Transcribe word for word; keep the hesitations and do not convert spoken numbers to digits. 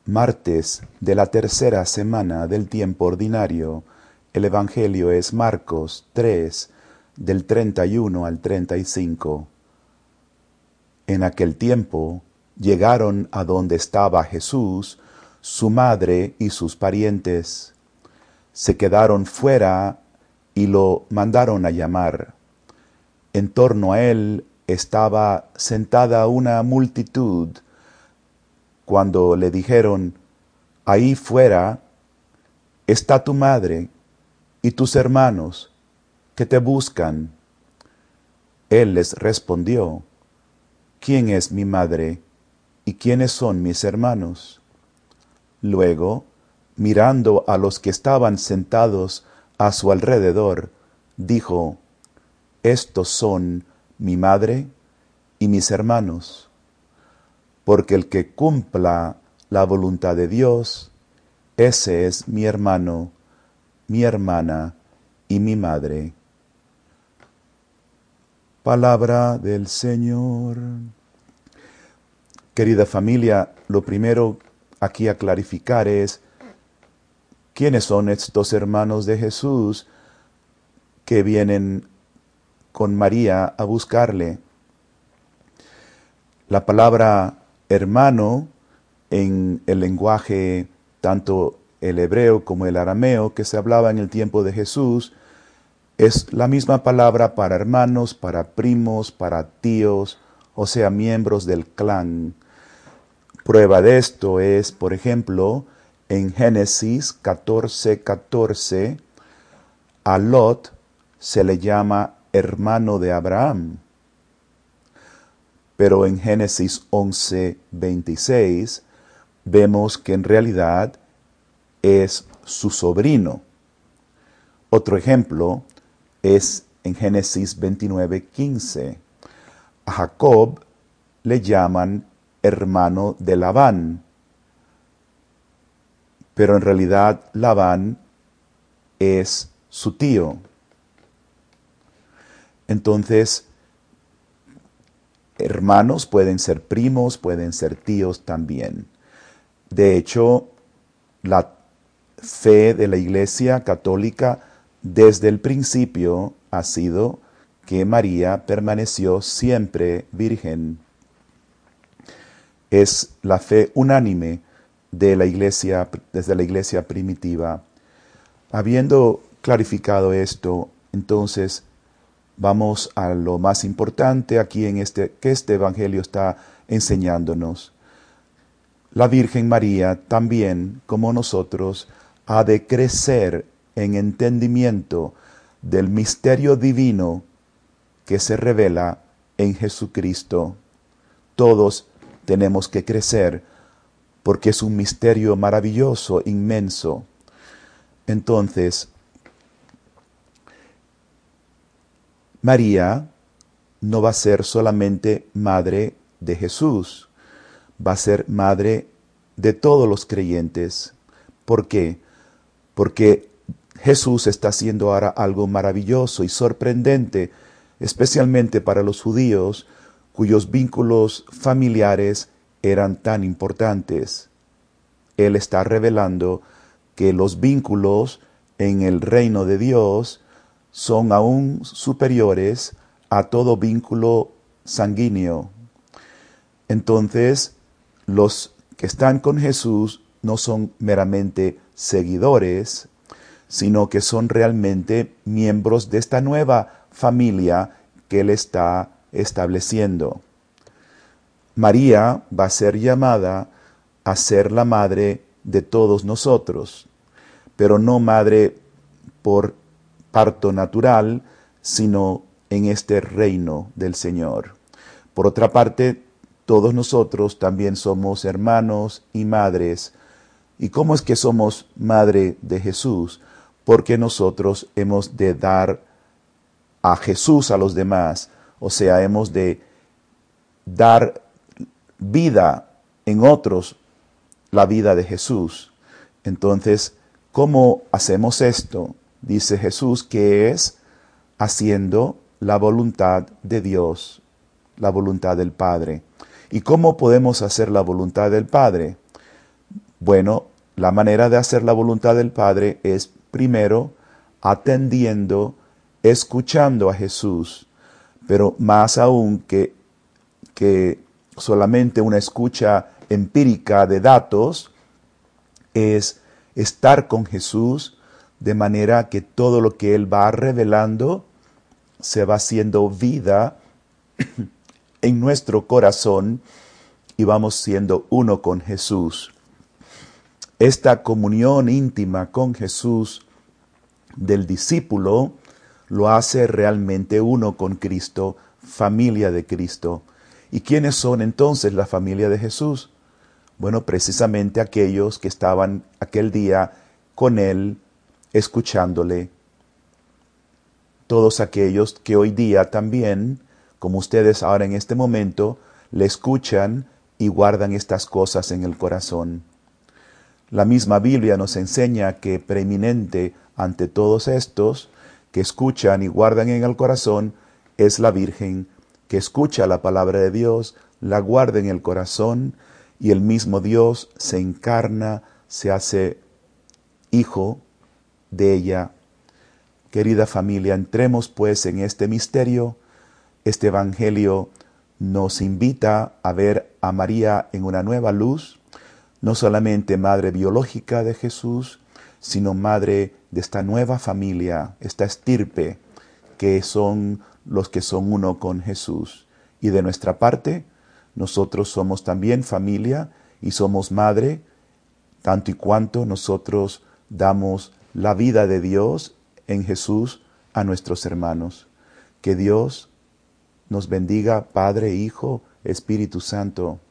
Martes de la tercera semana del tiempo ordinario. El Evangelio es Marcos tres, del treinta y uno al treinta y cinco. En aquel tiempo llegaron a donde estaba Jesús, su madre y sus parientes. Se quedaron fuera y lo mandaron a llamar. En torno a él estaba sentada una multitud. Cuando le dijeron: ahí fuera está tu madre y tus hermanos que te buscan. Él les respondió: ¿quién es mi madre y quiénes son mis hermanos? Luego, mirando a los que estaban sentados a su alrededor, dijo: estos son mi madre y mis hermanos. Porque el que cumpla la voluntad de Dios, ese es mi hermano, mi hermana y mi madre. Palabra del Señor. Querida familia, lo primero aquí a clarificar es: ¿quiénes son estos hermanos de Jesús que vienen con María a buscarle? La palabra hermano en el lenguaje, tanto el hebreo como el arameo, que se hablaba en el tiempo de Jesús, es la misma palabra para hermanos, para primos, para tíos, o sea, miembros del clan. Prueba de esto es, por ejemplo, en Génesis catorce, catorce, a Lot se le llama hermano de Abraham. Pero en Génesis once, veintiséis, vemos que en realidad es su sobrino. Otro ejemplo es en Génesis veintinueve, quince. A Jacob le llaman hermano de Labán, pero en realidad Labán es su tío. Entonces, hermanos pueden ser primos, pueden ser tíos también. De hecho, la fe de la Iglesia Católica desde el principio ha sido que María permaneció siempre virgen. Es la fe unánime de la Iglesia, desde la Iglesia primitiva. Habiendo clarificado esto, entonces vamos a lo más importante aquí en este, que este Evangelio está enseñándonos. La Virgen María también, como nosotros, ha de crecer en entendimiento del misterio divino que se revela en Jesucristo. Todos tenemos que crecer porque es un misterio maravilloso, inmenso. Entonces, María no va a ser solamente madre de Jesús, va a ser madre de todos los creyentes. ¿Por qué? Porque Jesús está haciendo ahora algo maravilloso y sorprendente, especialmente para los judíos, cuyos vínculos familiares eran tan importantes. Él está revelando que los vínculos en el reino de Dios son aún superiores a todo vínculo sanguíneo. Entonces, los que están con Jesús no son meramente seguidores, sino que son realmente miembros de esta nueva familia que Él está estableciendo. María va a ser llamada a ser la madre de todos nosotros, pero no madre por parto natural, sino en este reino del Señor. Por otra parte, todos nosotros también somos hermanos y madres. ¿Y cómo es que somos madre de Jesús? Porque nosotros hemos de dar a Jesús a los demás, o sea, hemos de dar vida en otros, la vida de Jesús. Entonces, ¿cómo hacemos esto? Dice Jesús que es haciendo la voluntad de Dios, la voluntad del Padre. ¿Y cómo podemos hacer la voluntad del Padre? Bueno, la manera de hacer la voluntad del Padre es primero atendiendo, escuchando a Jesús, pero más aún que, que solamente una escucha empírica de datos, es estar con Jesús de manera que todo lo que Él va revelando se va haciendo vida en nuestro corazón y vamos siendo uno con Jesús. Esta comunión íntima con Jesús del discípulo lo hace realmente uno con Cristo, familia de Cristo. ¿Y quiénes son entonces la familia de Jesús? Bueno, precisamente aquellos que estaban aquel día con Él, escuchándole. Todos aquellos que hoy día también, como ustedes ahora en este momento, le escuchan y guardan estas cosas en el corazón. La misma Biblia nos enseña que preeminente ante todos estos que escuchan y guardan en el corazón es la Virgen, que escucha la palabra de Dios, la guarda en el corazón y el mismo Dios se encarna, se hace hijo de ella. Querida familia, entremos pues en este misterio. Este Evangelio nos invita a ver a María en una nueva luz, no solamente madre biológica de Jesús, sino madre de esta nueva familia, esta estirpe, que son los que son uno con Jesús. Y de nuestra parte, nosotros somos también familia y somos madre, tanto y cuanto nosotros damos la vida de Dios en Jesús a nuestros hermanos. Que Dios nos bendiga, Padre, Hijo, Espíritu Santo.